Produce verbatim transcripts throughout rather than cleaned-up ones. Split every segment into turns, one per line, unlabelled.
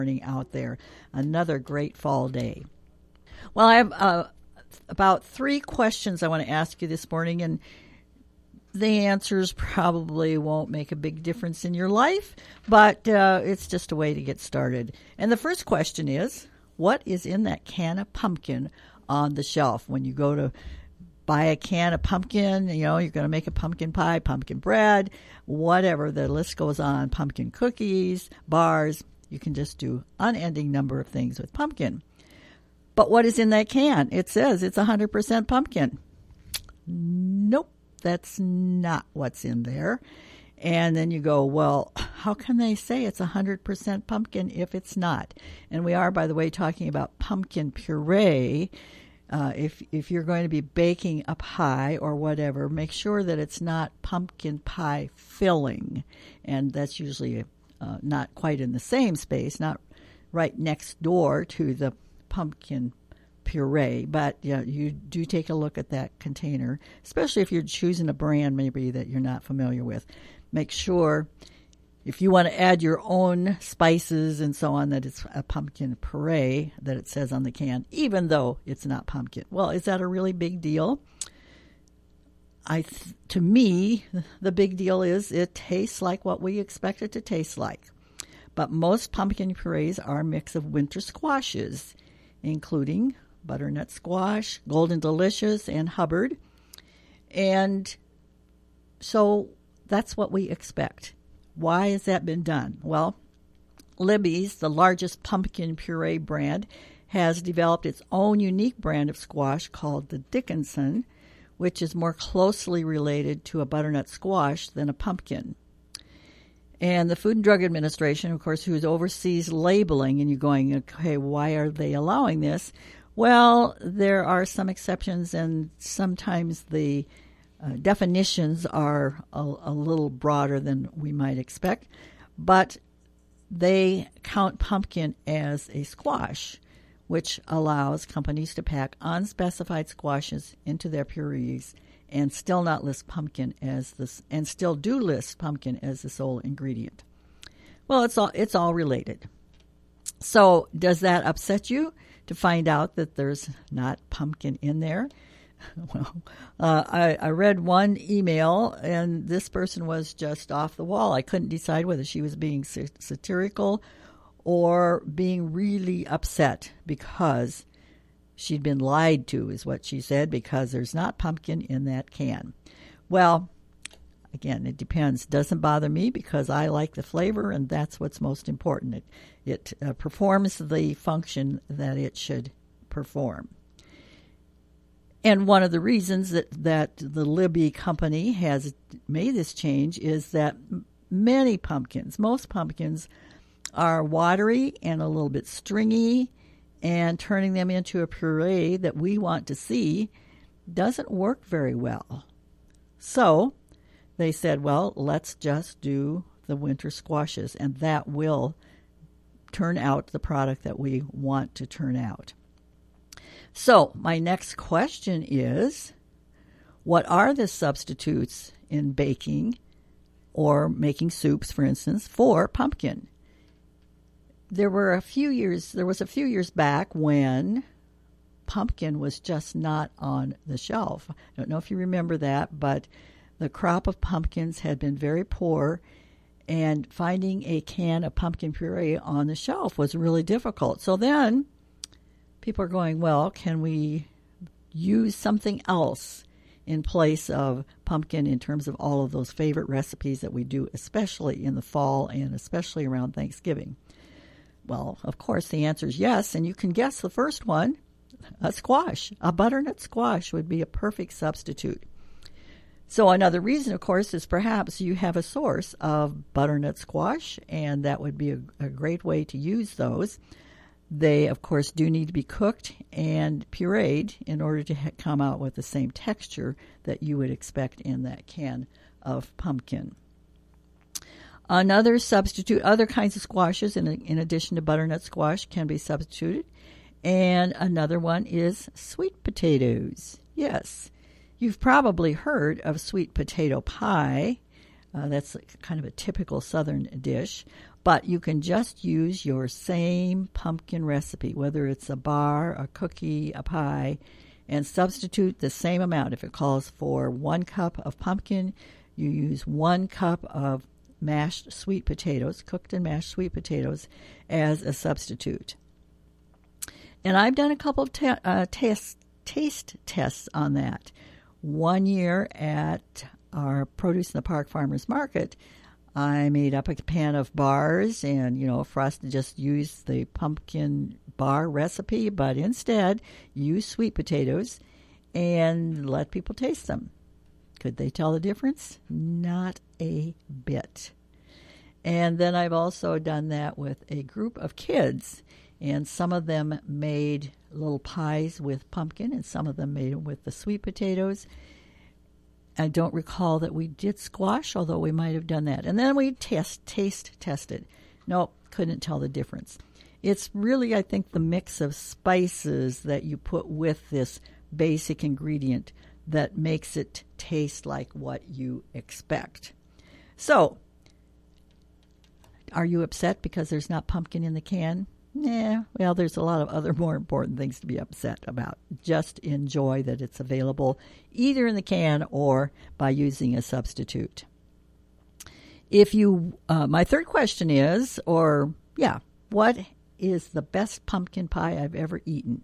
out there. Another great fall day. Well, I have uh, about three questions I want to ask you this morning, and the answers probably won't make a big difference in your life, but uh, it's just a way to get started. And the first question is, what is in that can of pumpkin on the shelf? When you go to buy a can of pumpkin, you know, you're going to make a pumpkin pie, pumpkin bread, whatever, the list goes on, pumpkin cookies, bars. You can just do unending number of things with pumpkin. But what is in that can? It says it's one hundred percent pumpkin. Nope, that's not what's in there. And then you go, well, how can they say it's one hundred percent pumpkin if it's not? And we are, by the way, talking about pumpkin puree. Uh, if if you're going to be baking a pie or whatever, make sure that it's not pumpkin pie filling. And that's usually uh, not quite in the same space, not right next door to the pumpkin puree. But yeah, you do take a look at that container, especially if you're choosing a brand maybe that you're not familiar with. Make sure, if you want to add your own spices and so on, that it's a pumpkin puree that it says on the can, even though it's not pumpkin. Well, is that a really big deal? I, th- to me, the big deal is it tastes like what we expect it to taste like. But most pumpkin purees are a mix of winter squashes, including butternut squash, Golden Delicious, and Hubbard. And so that's what we expect. Why has that been done? Well, Libby's, the largest pumpkin puree brand, has developed its own unique brand of squash called the Dickinson, which is more closely related to a butternut squash than a pumpkin. And the Food and Drug Administration, of course, who oversees labeling, and you're going, okay, why are they allowing this? Well, there are some exceptions, and sometimes the Uh, definitions are a, a little broader than we might expect, but they count pumpkin as a squash, which allows companies to pack unspecified squashes into their purees and still not list pumpkin as this, and still do list pumpkin as the sole ingredient. Well, it's all it's all related. So, does that upset you to find out that there's not pumpkin in there? Well, uh, I, I read one email, and this person was just off the wall. I couldn't decide whether she was being satirical or being really upset because she'd been lied to, is what she said, because there's not pumpkin in that can. Well, again, it depends. It doesn't bother me because I like the flavor, and that's what's most important. It, it uh, performs the function that it should perform. And one of the reasons that, that the Libby company has made this change is that many pumpkins, most pumpkins, are watery and a little bit stringy, and turning them into a puree that we want to see doesn't work very well. So they said, well, let's just do the winter squashes, and that will turn out the product that we want to turn out. So my next question is, what are the substitutes in baking or making soups, for instance, for pumpkin? There were a few years, there was a few years back when pumpkin was just not on the shelf. I don't know if you remember that, but the crop of pumpkins had been very poor, and finding a can of pumpkin puree on the shelf was really difficult. So then people are going, well, can we use something else in place of pumpkin in terms of all of those favorite recipes that we do, especially in the fall and especially around Thanksgiving? Well, of course, the answer is yes, and you can guess the first one, a squash. A butternut squash would be a perfect substitute. So another reason, of course, is perhaps you have a source of butternut squash, and that would be a, a great way to use those. They, of course, do need to be cooked and pureed in order to ha- come out with the same texture that you would expect in that can of pumpkin. Another substitute, other kinds of squashes, in, in addition to butternut squash, can be substituted. And another one is sweet potatoes. Yes, you've probably heard of sweet potato pie. Uh, that's kind of a typical southern dish. But you can just use your same pumpkin recipe, whether it's a bar, a cookie, a pie, and substitute the same amount. If it calls for one cup of pumpkin, you use one cup of mashed sweet potatoes, cooked and mashed sweet potatoes, as a substitute. And I've done a couple of ta- uh, taste, taste tests on that. One year at our Produce in the Park Farmers Market, I made up a pan of bars, and, you know, for us to just use the pumpkin bar recipe, but instead use sweet potatoes and let people taste them. Could they tell the difference? Not a bit. And then I've also done that with a group of kids, and some of them made little pies with pumpkin, and some of them made them with the sweet potatoes. I don't recall that we did squash, although we might have done that. And then we test, taste tested. Nope, couldn't tell the difference. It's really, I think, the mix of spices that you put with this basic ingredient that makes it taste like what you expect. So, are you upset because there's not pumpkin in the can? Nah, well, there's a lot of other more important things to be upset about. Just enjoy that it's available either in the can or by using a substitute. If you, uh, my third question is, or yeah, what is the best pumpkin pie I've ever eaten?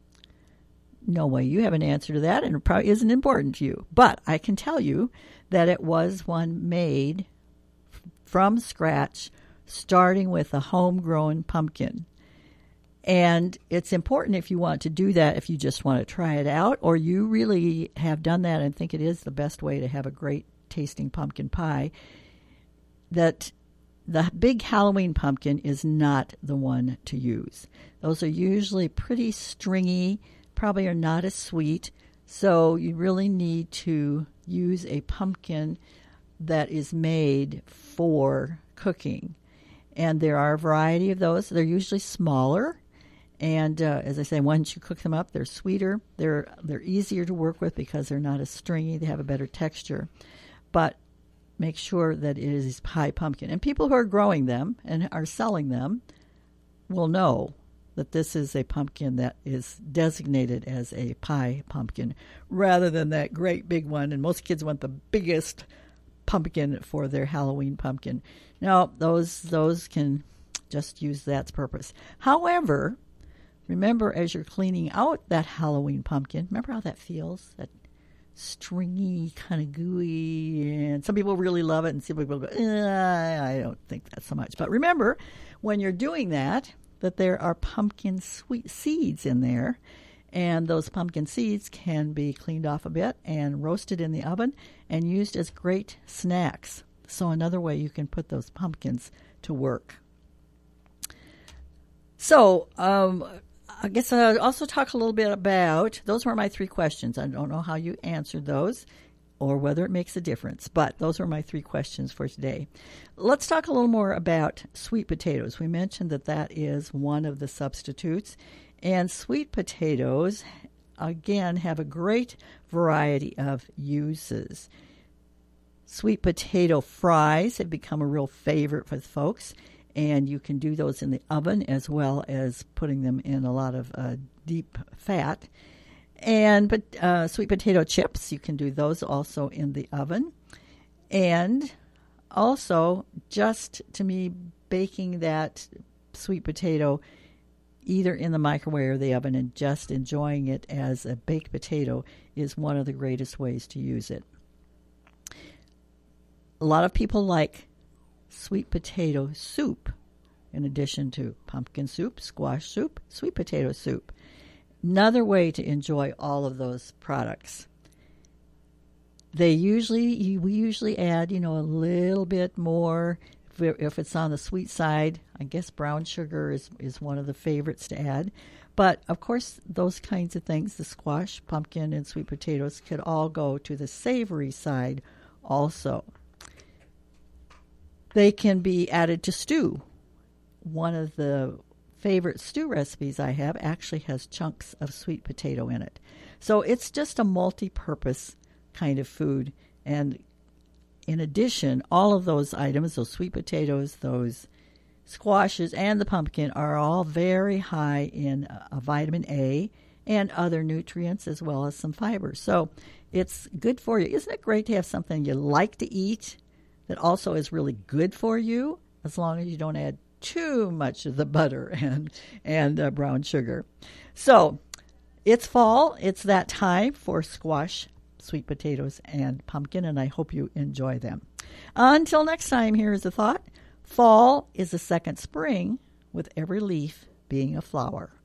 No way you have an answer to that, and it probably isn't important to you. But I can tell you that it was one made from scratch, starting with a homegrown pumpkin. And it's important if you want to do that, if you just want to try it out, or you really have done that and think it is the best way to have a great tasting pumpkin pie, that the big Halloween pumpkin is not the one to use. Those are usually pretty stringy, probably are not as sweet, so you really need to use a pumpkin that is made for cooking. And there are a variety of those. They're usually smaller. And uh, as I say, once you cook them up, they're sweeter. They're they're easier to work with because they're not as stringy. They have a better texture. But make sure that it is pie pumpkin. And people who are growing them and are selling them will know that this is a pumpkin that is designated as a pie pumpkin rather than that great big one. And most kids want the biggest pumpkin for their Halloween pumpkin. Now, those those can just use that purpose. However, remember, as you're cleaning out that Halloween pumpkin, remember how that feels? That stringy, kind of gooey, and some people really love it, and some people go, eh, I don't think that so much. But remember, when you're doing that, that there are pumpkin sweet seeds in there, and those pumpkin seeds can be cleaned off a bit and roasted in the oven and used as great snacks. So another way you can put those pumpkins to work. So, um, I guess I'll also talk a little bit about, those were my three questions. I don't know how you answered those or whether it makes a difference, but those are my three questions for today. Let's talk a little more about sweet potatoes. We mentioned that that is one of the substitutes, and sweet potatoes, again, have a great variety of uses. Sweet potato fries have become a real favorite with folks. And you can do those in the oven as well as putting them in a lot of uh, deep fat. And but uh, sweet potato chips, you can do those also in the oven. And also, just to me, baking that sweet potato either in the microwave or the oven and just enjoying it as a baked potato is one of the greatest ways to use it. A lot of people like sweet potato soup, in addition to pumpkin soup, squash soup, sweet potato soup. Another way to enjoy all of those products. They usually, we usually add, you know, a little bit more. If it's on the sweet side, I guess brown sugar is, is one of the favorites to add. But, of course, those kinds of things, the squash, pumpkin, and sweet potatoes, could all go to the savory side also. They can be added to stew. One of the favorite stew recipes I have actually has chunks of sweet potato in it. So it's just a multi-purpose kind of food. And in addition, all of those items, those sweet potatoes, those squashes and the pumpkin are all very high in uh, vitamin A and other nutrients as well as some fiber. So it's good for you. Isn't it great to have something you like to eat that also is really good for you, as long as you don't add too much of the butter and, and uh, brown sugar? So it's fall. It's that time for squash, sweet potatoes, and pumpkin, and I hope you enjoy them. Until next time, here's a thought. Fall is the second spring, with every leaf being a flower.